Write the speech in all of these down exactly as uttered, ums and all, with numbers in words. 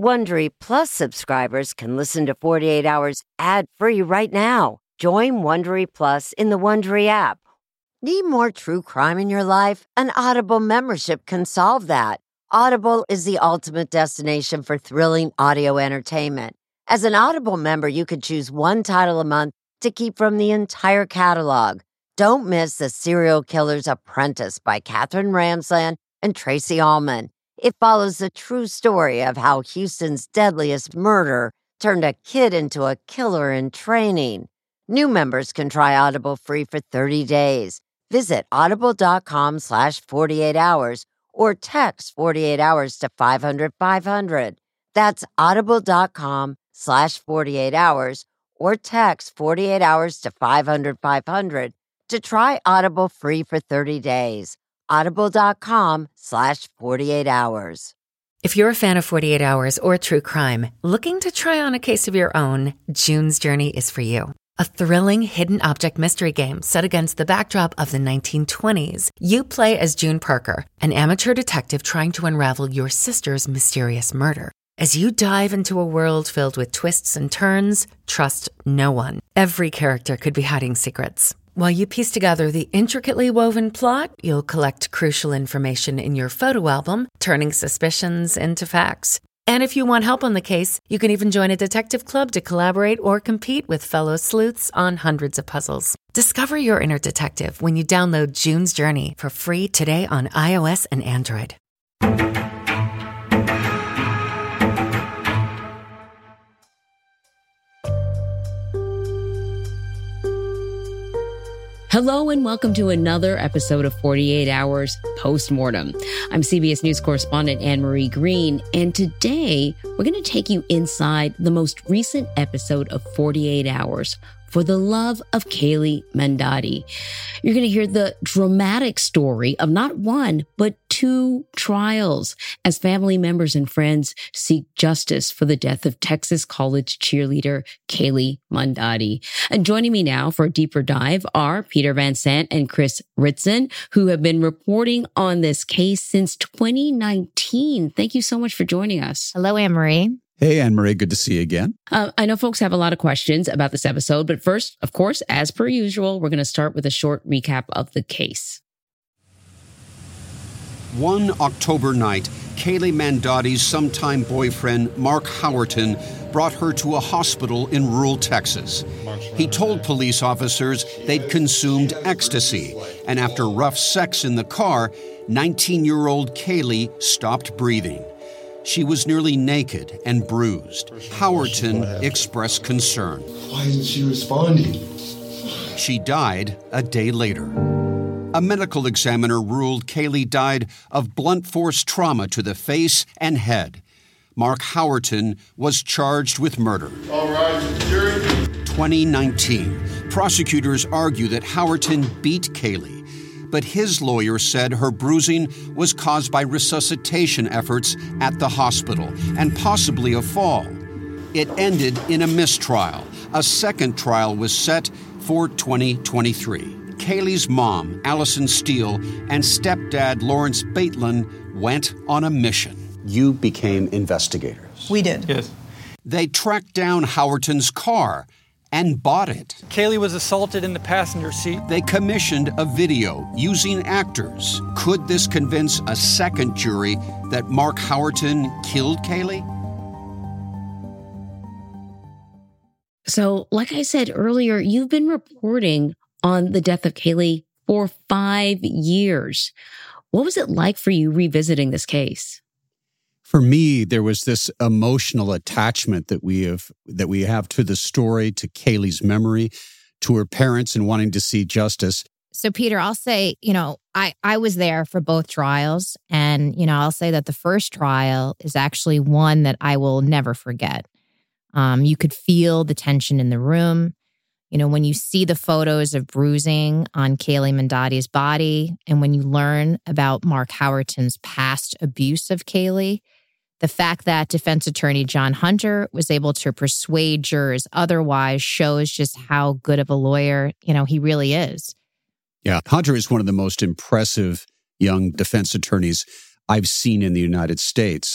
Wondery Plus subscribers can listen to forty-eight hours ad-free right now. Join Wondery Plus in the Wondery app. Need more true crime in your life? An Audible membership can solve that. Audible is the ultimate destination for thrilling audio entertainment. As an Audible member, you can choose one title a month to keep from the entire catalog. Don't miss The Serial Killer's Apprentice by Katherine Ramsland and Tracy Ullman. It follows the true story of how Houston's deadliest murder turned a kid into a killer in training. New members can try Audible free for thirty days. Visit audible.com slash 48 hours or text forty-eight hours to five hundred five hundred. That's audible.com slash 48 hours or text forty-eight hours to five hundred five hundred to try Audible free for thirty days. Audible.com slash 48 hours. If you're a fan of forty-eight hours or true crime, looking to try on a case of your own, June's Journey is for you. A thrilling hidden object mystery game set against the backdrop of the nineteen twenties. You play as June Parker, an amateur detective trying to unravel your sister's mysterious murder. As you dive into a world filled with twists and turns, trust no one. Every character could be hiding secrets. While you piece together the intricately woven plot, you'll collect crucial information in your photo album, turning suspicions into facts. And if you want help on the case, you can even join a detective club to collaborate or compete with fellow sleuths on hundreds of puzzles. Discover your inner detective when you download June's Journey for free today on iOS and Android. Hello and welcome to another episode of forty-eight hours Postmortem. I'm C B S News correspondent Anne-Marie Green, and today we're going to take you inside the most recent episode of forty-eight hours for the love of Kaylee Mandotti. You're going to hear the dramatic story of not one, but two trials as family members and friends seek justice for the death of Texas college cheerleader Kaylee Mandotti. And joining me now for a deeper dive are Peter Van Sant and Chris Ritson, who have been reporting on this case since twenty nineteen. Thank you so much for joining us. Hello, Anne-Marie. Hey, Anne-Marie, good to see you again. Uh, I know folks have a lot of questions about this episode, but first, of course, as per usual, we're going to start with a short recap of the case. One October night, Kaylee Mandotti's sometime boyfriend, Mark Howerton, brought her to a hospital in rural Texas. He told police officers they'd consumed ecstasy, and after rough sex in the car, nineteen-year-old Kaylee stopped breathing. She was nearly naked and bruised. Howerton expressed concern. Why isn't she responding? She died a day later. A medical examiner ruled Kaylee died of blunt force trauma to the face and head. Mark Howerton was charged with murder. All right, jury. twenty nineteen. Prosecutors argue that Howerton beat Kaylee, but his lawyer said her bruising was caused by resuscitation efforts at the hospital and possibly a fall. It ended in a mistrial. A second trial was set for twenty twenty-three. Kaylee's mom, Allison Steele, and stepdad, Lawrence Bateman, went on a mission. You became investigators. We did. Yes. They tracked down Howerton's car and bought it. Kaylee was assaulted in the passenger seat. They commissioned a video using actors. Could this convince a second jury that Mark Howerton killed Kaylee? So, like I said earlier, you've been reporting on the death of Kaylee for five years. What was it like for you revisiting this case? For me, there was this emotional attachment that we have that we have to the story, to Kaylee's memory, to her parents, and wanting to see justice. So, Peter, I'll say, you know, I, I was there for both trials. And, you know, I'll say that the first trial is actually one that I will never forget. Um, you could feel the tension in the room. You know, when you see the photos of bruising on Kaylee Mandotti's body, and when you learn about Mark Howerton's past abuse of Kaylee, the fact that defense attorney John Hunter was able to persuade jurors otherwise shows just how good of a lawyer, you know, he really is. Yeah, Hunter is one of the most impressive young defense attorneys I've seen in the United States.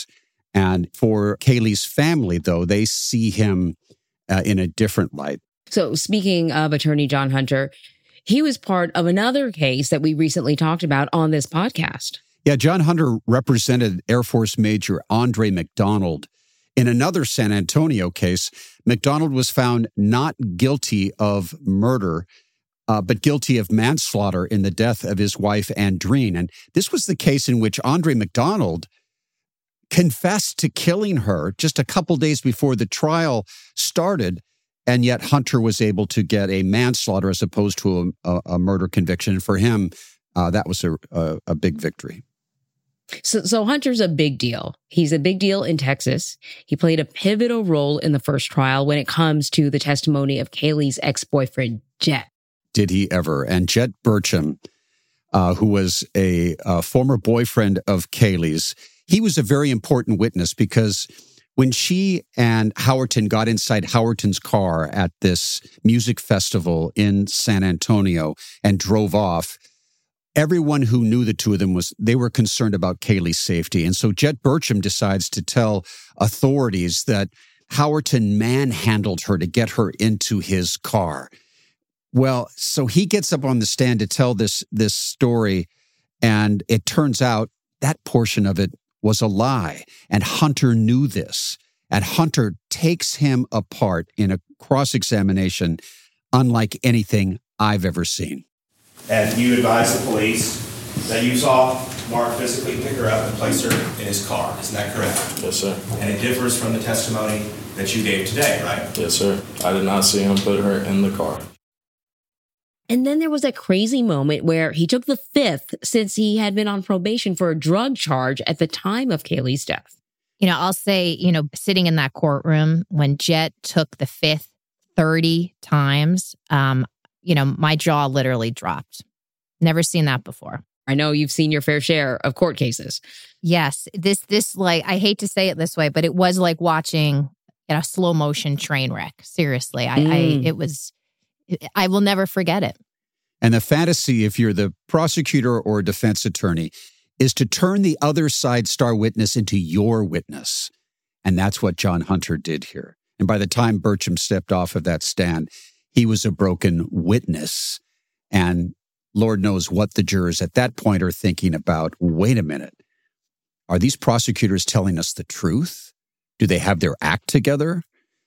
And for Kaylee's family, though, they see him uh, in a different light. So speaking of attorney John Hunter, he was part of another case that we recently talked about on this podcast. Yeah, John Hunter represented Air Force Major Andre McDonald. In another San Antonio case, McDonald was found not guilty of murder, uh, but guilty of manslaughter in the death of his wife, Andreen. And this was the case in which Andre McDonald confessed to killing her just a couple days before the trial started, and yet Hunter was able to get a manslaughter as opposed to a, a, a murder conviction. And for him, uh, that was a, a, a big victory. So, so Hunter's a big deal. He's a big deal in Texas. He played a pivotal role in the first trial when it comes to the testimony of Kaylee's ex-boyfriend, Jet. Did he ever? And Jet Burcham, uh, who was a, a former boyfriend of Kaylee's, he was a very important witness because when she and Howerton got inside Howerton's car at this music festival in San Antonio and drove off, everyone who knew the two of them was, they were concerned about Kaylee's safety. And so Jet Burcham decides to tell authorities that Howerton manhandled her to get her into his car. Well, so he gets up on the stand to tell this, this story, and it turns out that portion of it was a lie. And Hunter knew this. And Hunter takes him apart in a cross-examination unlike anything I've ever seen. And you advised the police that you saw Mark physically pick her up and place her in his car. Isn't that correct? Yes, sir. And it differs from the testimony that you gave today, right? Yes, sir. I did not see him put her in the car. And then there was a crazy moment where he took the fifth since he had been on probation for a drug charge at the time of Kaylee's death. You know, I'll say, you know, sitting in that courtroom when Jet took the fifth thirty times, um, you know, my jaw literally dropped. Never seen that before. I know you've seen your fair share of court cases. Yes. This, this like, I hate to say it this way, but it was like watching a slow motion train wreck. Seriously. I, mm. I, it was, I will never forget it. And the fantasy, if you're the prosecutor or defense attorney, is to turn the other side star witness into your witness. And that's what John Hunter did here. And by the time Burcham stepped off of that stand, he was a broken witness. And Lord knows what the jurors at that point are thinking about. Wait a minute. Are these prosecutors telling us the truth? Do they have their act together?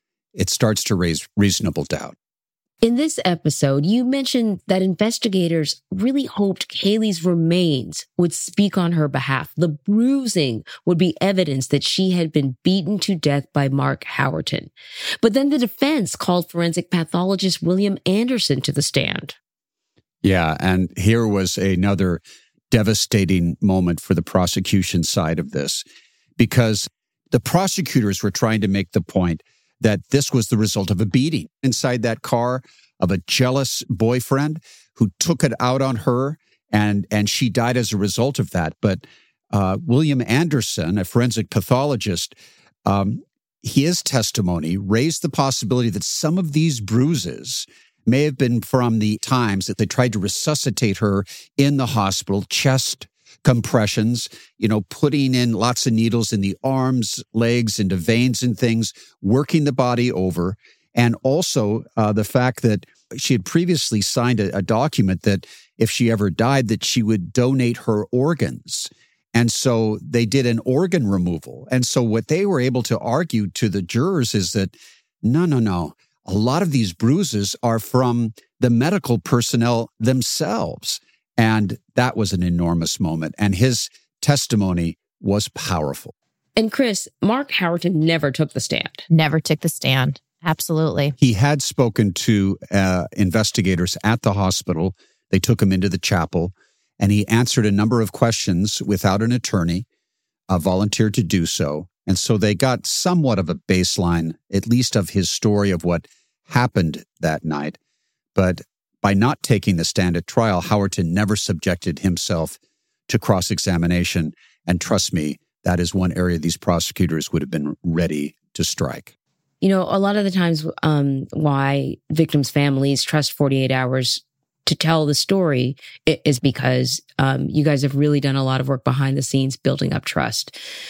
It starts to raise reasonable doubt. In this episode, you mentioned that investigators really hoped Kaylee's remains would speak on her behalf. The bruising would be evidence that she had been beaten to death by Mark Howerton. But then the defense called forensic pathologist William Anderson to the stand. Yeah, and here was another devastating moment for the prosecution side of this, because the prosecutors were trying to make the point that this was the result of a beating inside that car of a jealous boyfriend who took it out on her, and, and she died as a result of that. But uh, William Anderson, a forensic pathologist, um, his testimony raised the possibility that some of these bruises may have been from the times that they tried to resuscitate her in the hospital, chest compressions, you know, putting in lots of needles in the arms, legs, into veins and things, working the body over. And also uh, the fact that she had previously signed a, a document that if she ever died, that she would donate her organs. And so they did an organ removal. And so what they were able to argue to the jurors is that, no, no, no, a lot of these bruises are from the medical personnel themselves. And that was an enormous moment. And his testimony was powerful. And Chris, Mark Howerton never took the stand. Never took the stand. Absolutely. He had spoken to uh, investigators at the hospital. They took him into the chapel, and he answered a number of questions without an attorney, uh, volunteered to do so. And so they got somewhat of a baseline, at least of his story of what happened that night. But by not taking the stand at trial, Howerton never subjected himself to cross-examination. And trust me, that is one area these prosecutors would have been ready to strike. You know, a lot of the times um, why victims' families trust forty-eight hours to tell the story is because um, you guys have really done a lot of work behind the scenes building up trust.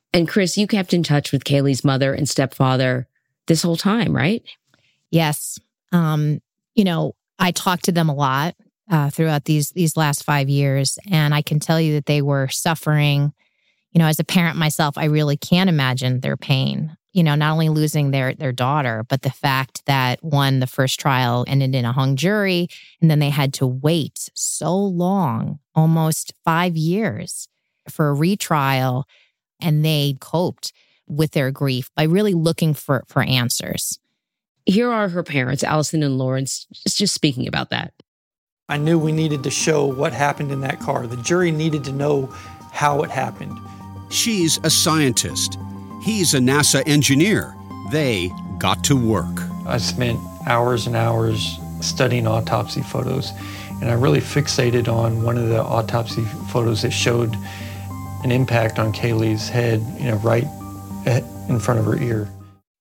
And Chris, you kept in touch with Kaylee's mother and stepfather this whole time, right? Yes. Um, you know, I talked to them a lot uh, throughout these these last five years, and I can tell you that they were suffering. You know, as a parent myself, I really can't imagine their pain. You know, not only losing their their daughter, but the fact that, one, the first trial ended in a hung jury, and then they had to wait so long, almost five years, for a retrial, and they coped with their grief by really looking for, for answers. Here are her parents, Allison and Lawrence, just speaking about that. I knew we needed to show what happened in that car. The jury needed to know how it happened. She's a scientist. He's a NASA engineer. They got to work. I spent hours and hours studying autopsy photos, and I really fixated on one of the autopsy photos that showed an impact on Kaylee's head, you know, right in front of her ear.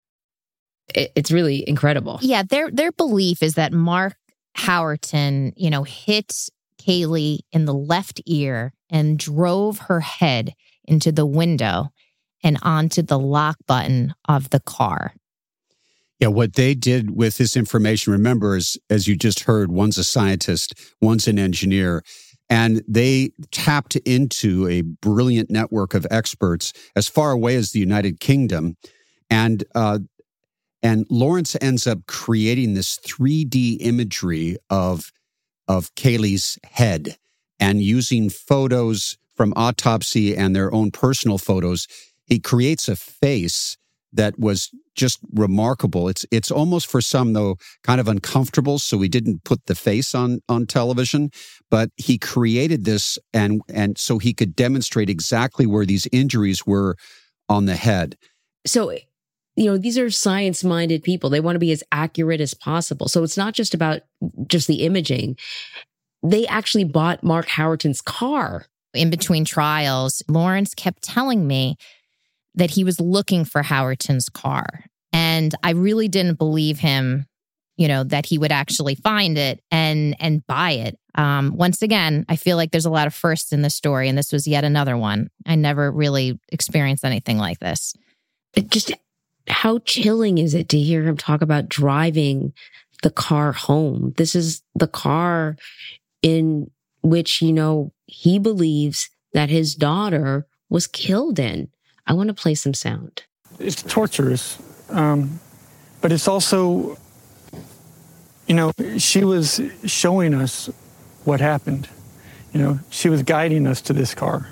It's really incredible. Yeah, their their belief is that Mark Howerton, you know, hit Kaylee in the left ear and drove her head into the window and onto the lock button of the car. Yeah, what they did with this information, remember, is, as you just heard, one's a scientist, one's an engineer, and they tapped into a brilliant network of experts as far away as the United Kingdom. And uh, and Lawrence ends up creating this three D imagery of, of Kaylee's head, and using photos from autopsy and their own personal photos, he creates a face that was just remarkable. It's it's almost, for some, though, kind of uncomfortable, so he didn't put the face on on television. But he created this, and and so he could demonstrate exactly where these injuries were on the head. So, you know, these are science-minded people. They want to be as accurate as possible. So it's not just about just the imaging. They actually bought Mark Howerton's car. In between trials, Lawrence kept telling me that he was looking for Howerton's car. And I really didn't believe him, you know, that he would actually find it and and buy it. Um, once again, I feel like there's a lot of firsts in this story, and this was yet another one. I never really experienced anything like this. It just, how chilling is it to hear him talk about driving the car home? This is the car in which, you know, he believes that his daughter was killed in. I want to play some sound. It's torturous, um, but it's also, you know, she was showing us what happened. You know, she was guiding us to this car.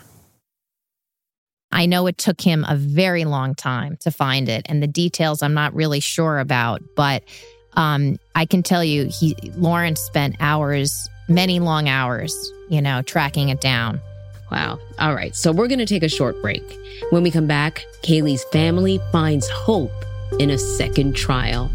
I know it took him a very long time to find it, and the details I'm not really sure about, but um, I can tell you, he Lawrence spent hours, many long hours, you know, tracking it down. Wow. All right. So we're going to take a short break. When we come back, Kaylee's family finds hope in a second trial.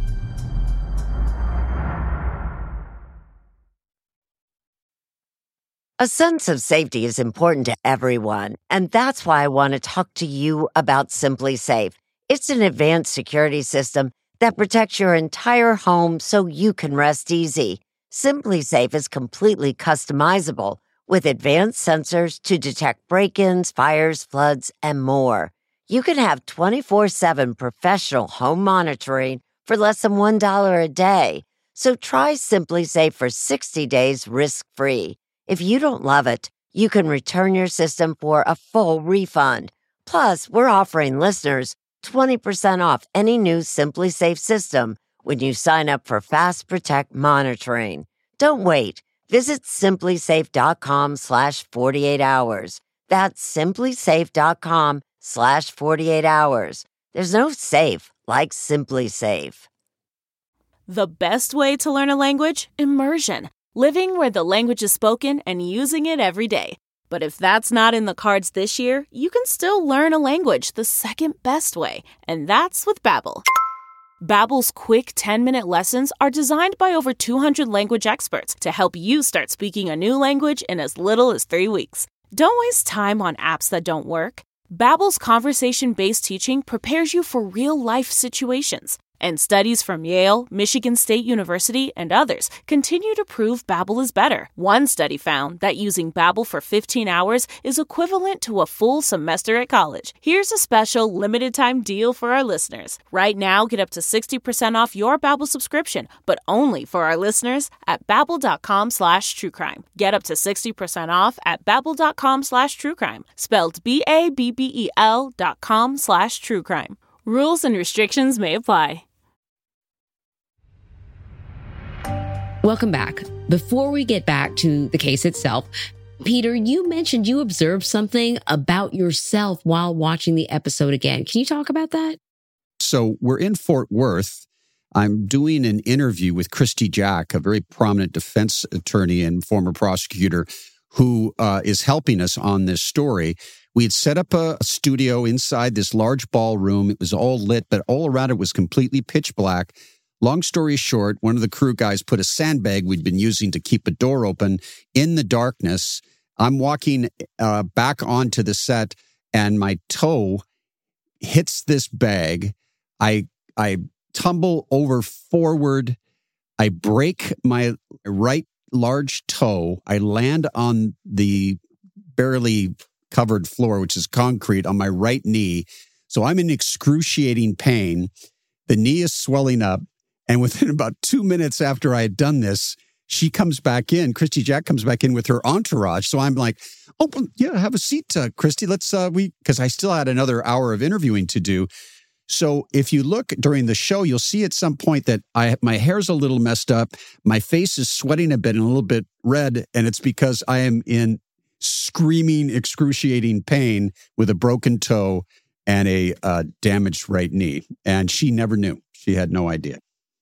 A sense of safety is important to everyone, and that's why I want to talk to you about SimpliSafe. It's an advanced security system that protects your entire home so you can rest easy. SimpliSafe is completely customizable with advanced sensors to detect break-ins, fires, floods, and more. You can have twenty-four seven professional home monitoring for less than one dollar a day. So try SimpliSafe for sixty days risk-free. If you don't love it, you can return your system for a full refund. Plus, we're offering listeners twenty percent off any new SimpliSafe system when you sign up for Fast Protect monitoring. Don't wait. Visit simplysafe.com slash 48 hours. That's simplysafe.com slash 48 hours. There's no safe like SimpliSafe. The best way to learn a language? Immersion. Living where the language is spoken and using it every day. But if that's not in the cards this year, you can still learn a language the second best way, and that's with Babbel. Babbel's quick ten-minute lessons are designed by over two hundred language experts to help you start speaking a new language in as little as three weeks. Don't waste time on apps that don't work. Babbel's conversation-based teaching prepares you for real-life situations. And studies from Yale, Michigan State University, and others continue to prove Babbel is better. One study found that using Babbel for fifteen hours is equivalent to a full semester at college. Here's a special limited-time deal for our listeners. Right now, get up to sixty percent off your Babbel subscription, but only for our listeners at babbel.com slash truecrime. Get up to sixty percent off at babbel.com slash truecrime. Spelled B A B B E L dot com slash truecrime. Rules and restrictions may apply. Welcome back. Before we get back to the case itself, Peter, you mentioned you observed something about yourself while watching the episode again. Can you talk about that? So we're in Fort Worth. I'm doing an interview with Christy Jack, a very prominent defense attorney and former prosecutor who uh, is helping us on this story. We had set up a studio inside this large ballroom. It was all lit, but all around it was completely pitch black. Long story short, one of the crew guys put a sandbag we'd been using to keep a door open in the darkness. I'm walking uh, back onto the set, and my toe hits this bag. I I tumble over forward. I break my right large toe. I land on the barely covered floor, which is concrete, on my right knee. So I'm in excruciating pain. The knee is swelling up. And within about two minutes after I had done this, she comes back in. Christy Jack comes back in with her entourage. So I'm like, oh, yeah, have a seat, uh, Christy. Let's, uh, we, because I still had another hour of interviewing to do. So if you look during the show, you'll see at some point that I my hair's a little messed up. My face is sweating a bit and a little bit red. And it's because I am in screaming, excruciating pain with a broken toe and a uh, damaged right knee. And she never knew. She had no idea.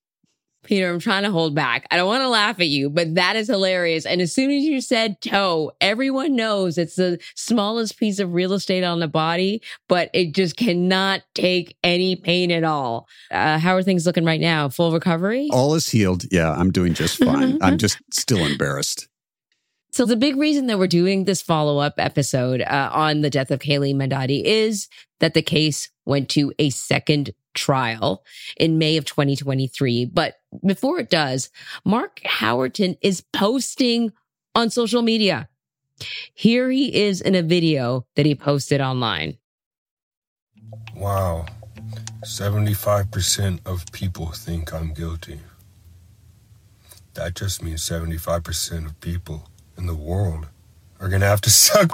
Peter, I'm trying to hold back. I don't want to laugh at you, but that is hilarious. And as soon as you said toe, everyone knows it's the smallest piece of real estate on the body, but it just cannot take any pain at all. Uh, how are things looking right now? Full recovery? All is healed. Yeah, I'm doing just fine. I'm just still embarrassed. So the big reason that we're doing this follow-up episode uh, on the death of Kaylee Mendadi is that the case went to a second trial in May of twenty twenty-three. But before it does, Mark Howerton is posting on social media. Here he is in a video that he posted online. Wow. seventy-five percent of people think I'm guilty. That just means seventy-five percent of people in the world are going to have to suck.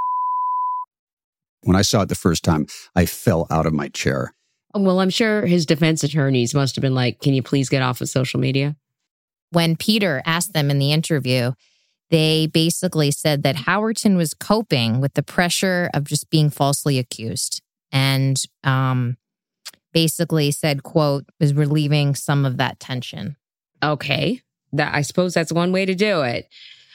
When I saw it the first time, I fell out of my chair. Well, I'm sure his defense attorneys must have been like, can you please get off of social media? When Peter asked them in the interview, they basically said that Howerton was coping with the pressure of just being falsely accused and um, basically said, quote, was relieving some of that tension. Okay. That I suppose that's one way to do it.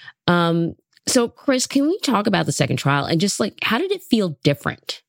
Um, so, Chris, can we talk about the second trial and just like, how did it feel different?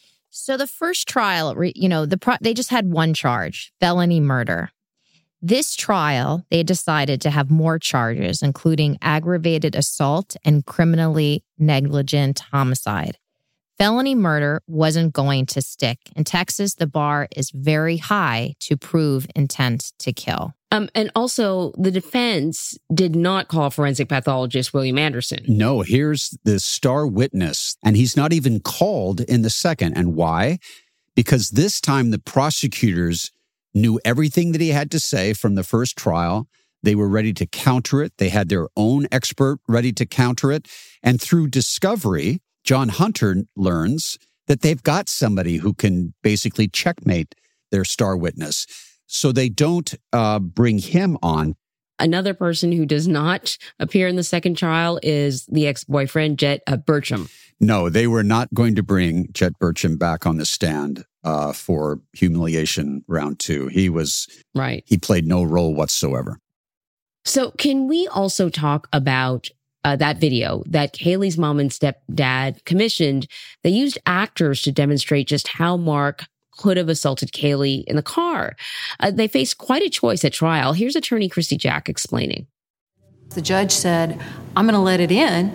So the first trial, you know, the pro- they just had one charge, felony murder. This trial, they decided to have more charges, including aggravated assault and criminally negligent homicide. Felony murder wasn't going to stick. In Texas, the bar is very high to prove intent to kill. Um, and also, the defense did not call forensic pathologist William Anderson. No, here's the star witness, and he's not even called in the second. And why? Because this time the prosecutors knew everything that he had to say from the first trial. They were ready to counter it. They had their own expert ready to counter it. And through discovery, John Hunter learns that they've got somebody who can basically checkmate their star witness. So they don't uh, bring him on. Another person who does not appear in the second trial is the ex-boyfriend, Jet uh, Burcham. No, they were not going to bring Jet Burcham back on the stand uh, for humiliation round two. He was, right. He played no role whatsoever. So can we also talk about uh, that video that Kaylee's mom and stepdad commissioned? They used actors to demonstrate just how Mark could have assaulted Kaylee in the car. Uh, they faced quite a choice at trial. Here's attorney Christy Jack explaining. The judge said, I'm going to let it in,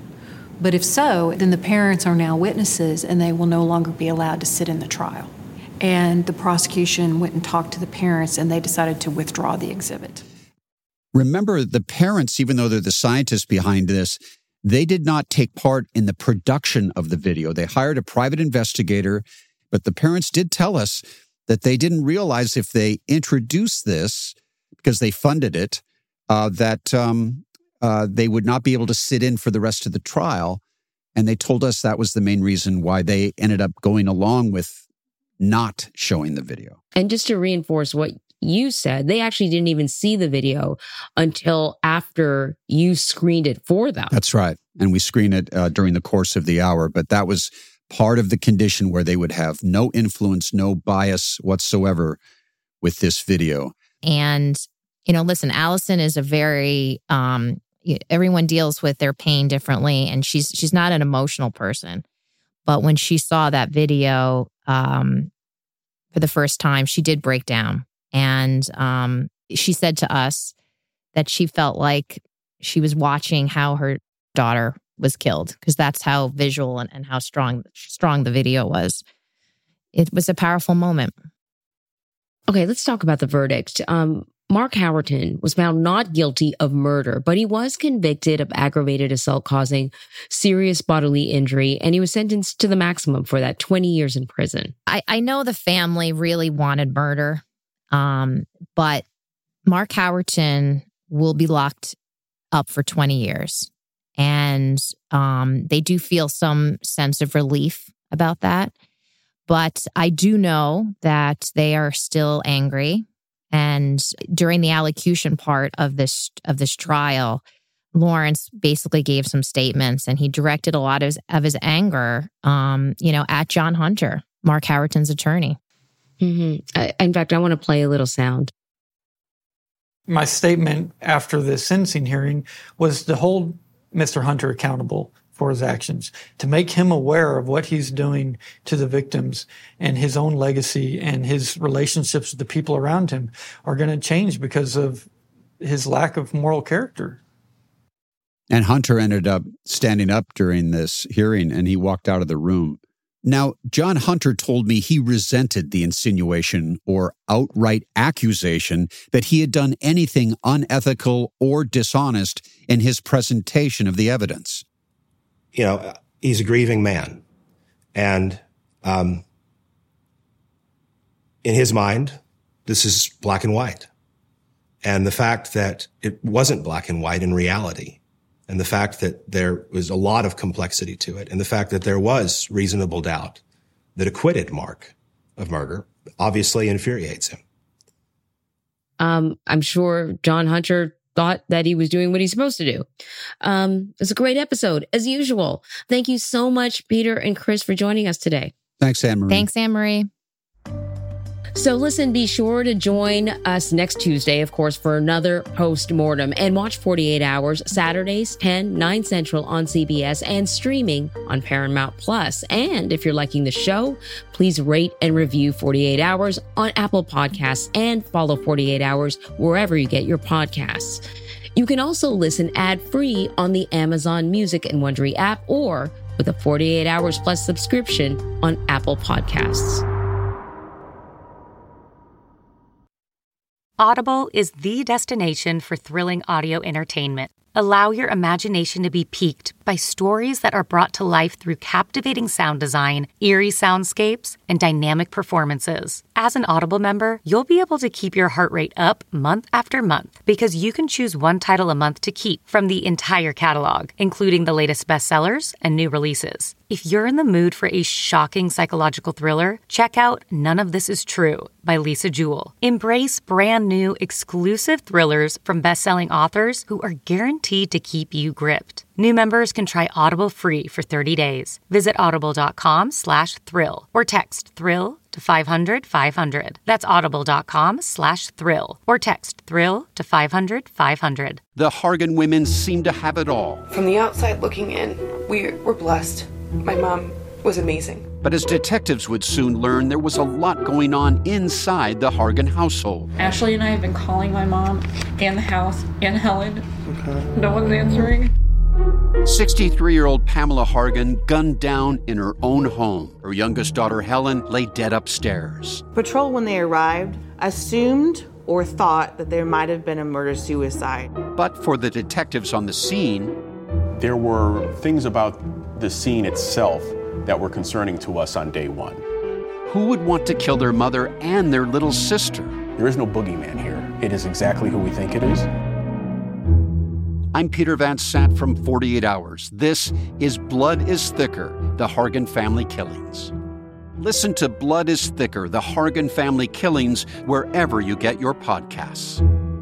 but if so, then the parents are now witnesses and they will no longer be allowed to sit in the trial. And the prosecution went and talked to the parents, and they decided to withdraw the exhibit. Remember, the parents, even though they're the scientists behind this, they did not take part in the production of the video. They hired a private investigator, but the parents did tell us that they didn't realize if they introduced this, because they funded it, uh, that um, uh, they would not be able to sit in for the rest of the trial. And they told us that was the main reason why they ended up going along with not showing the video. And just to reinforce what you said, they actually didn't even see the video until after you screened it for them. That's right. And we screened it uh, during the course of the hour. But that was part of the condition where they would have no influence, no bias whatsoever with this video. And, you know, listen, Allison is a very, um, everyone deals with their pain differently. And she's she's not an emotional person. But when she saw that video um, for the first time, she did break down. And um, she said to us that she felt like she was watching how her daughter was killed, because that's how visual and, and how strong strong the video was. It was a powerful moment. Okay, let's talk about the verdict. Um, Mark Howerton was found not guilty of murder, but he was convicted of aggravated assault causing serious bodily injury, and he was sentenced to the maximum for that, twenty years in prison. I, I know the family really wanted murder. Um, but Mark Howerton will be locked up for twenty years. And um, they do feel some sense of relief about that. But I do know that they are still angry. And during the allocution part of this of this trial, Lawrence basically gave some statements, and he directed a lot of his, of his anger, um, you know, at John Hunter, Mark Howerton's attorney. Mm-hmm. I, in fact, I want to play a little sound. My statement after the sentencing hearing was to hold Mister Hunter accountable for his actions, to make him aware of what he's doing to the victims, and his own legacy and his relationships with the people around him are going to change because of his lack of moral character. And Hunter ended up standing up during this hearing, and he walked out of the room. Now, John Hunter told me he resented the insinuation or outright accusation that he had done anything unethical or dishonest in his presentation of the evidence. You know, he's a grieving man. And um, in his mind, this is black and white. And the fact that it wasn't black and white in reality, and the fact that there was a lot of complexity to it, and the fact that there was reasonable doubt that acquitted Mark of murder, obviously infuriates him. Um, I'm sure John Hunter thought that he was doing what he's supposed to do. Um, it's a great episode, as usual. Thank you so much, Peter and Chris, for joining us today. Thanks, Anne-Marie. Thanks, Anne-Marie. So listen, be sure to join us next Tuesday, of course, for another post-mortem, and watch forty-eight hours, Saturdays, ten, nine Central on C B S, and streaming on Paramount Plus. And if you're liking the show, please rate and review forty-eight hours on Apple Podcasts, and follow forty-eight hours wherever you get your podcasts. You can also listen ad-free on the Amazon Music and Wondery app, or with a forty-eight hours Plus subscription on Apple Podcasts. Audible is the destination for thrilling audio entertainment. Allow your imagination to be piqued by stories that are brought to life through captivating sound design, eerie soundscapes, and dynamic performances. As an Audible member, you'll be able to keep your heart rate up month after month because you can choose one title a month to keep from the entire catalog, including the latest bestsellers and new releases. If you're in the mood for a shocking psychological thriller, check out None of This Is True by Lisa Jewell. Embrace brand new exclusive thrillers from best-selling authors who are guaranteed to keep you gripped. New members can try Audible free for thirty days. Visit audible.com slash thrill or text thrill to five hundred five hundred. That's audible.com slash thrill or text thrill to five hundred five hundred. The Hargan women seem to have it all. From the outside looking in, we were blessed. My mom was amazing. But as detectives would soon learn, there was a lot going on inside the Hargan household. Ashley and I have been calling my mom and the house and Helen. Okay. No one's answering. sixty-three-year-old Pamela Hargan gunned down in her own home. Her youngest daughter, Helen, lay dead upstairs. Patrol, when they arrived, assumed or thought that there might have been a murder-suicide. But for the detectives on the scene, there were things about the scene itself that were concerning to us on day one. Who would want to kill their mother and their little sister? There is no boogeyman here. It is exactly who we think it is. I'm Peter Van Sant from forty-eight hours. This is Blood is Thicker, the Hargan Family Killings. Listen to Blood is Thicker, the Hargan Family Killings, wherever you get your podcasts.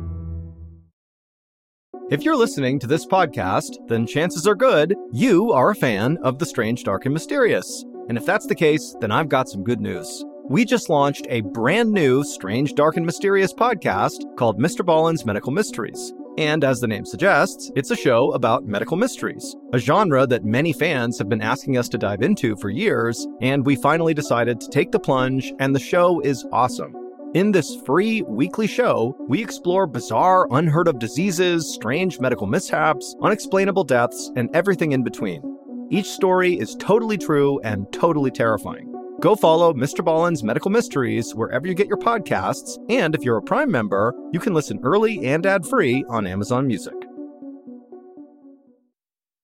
If you're listening to this podcast, then chances are good you are a fan of The Strange, Dark, and Mysterious. And if that's the case, then I've got some good news. We just launched a brand new Strange, Dark, and Mysterious podcast called Mister Ballen's Medical Mysteries. And as the name suggests, it's a show about medical mysteries, a genre that many fans have been asking us to dive into for years, and we finally decided to take the plunge, and the show is awesome. In this free weekly show, we explore bizarre, unheard-of diseases, strange medical mishaps, unexplainable deaths, and everything in between. Each story is totally true and totally terrifying. Go follow Mister Ballen's Medical Mysteries wherever you get your podcasts, and if you're a Prime member, you can listen early and ad-free on Amazon Music.